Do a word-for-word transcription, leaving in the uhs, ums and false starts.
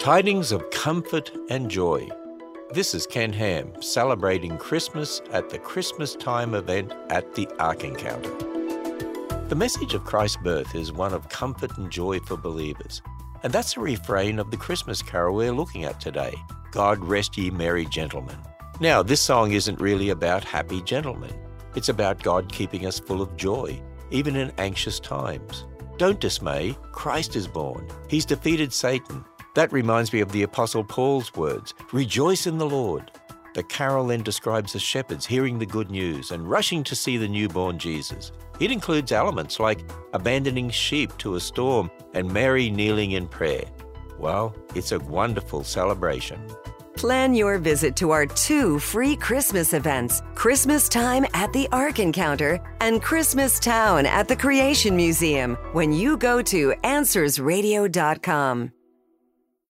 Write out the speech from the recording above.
Tidings of comfort and joy. This is Ken Ham celebrating Christmas at the Christmas time event at the Ark Encounter. The message of Christ's birth is one of comfort and joy for believers. And that's the refrain of the Christmas carol we're looking at today, God Rest Ye Merry Gentlemen. Now, this song isn't really about happy gentlemen. It's about God keeping us full of joy, even in anxious times. Don't dismay, Christ is born. He's defeated Satan. That reminds me of the Apostle Paul's words, rejoice in the Lord. The carol then describes the shepherds hearing the good news and rushing to see the newborn Jesus. It includes elements like abandoning sheep to a storm and Mary kneeling in prayer. Well, it's a wonderful celebration. Plan your visit to our two free Christmas events, Christmas Time at the Ark Encounter and Christmas Town at the Creation Museum, when you go to answers radio dot com.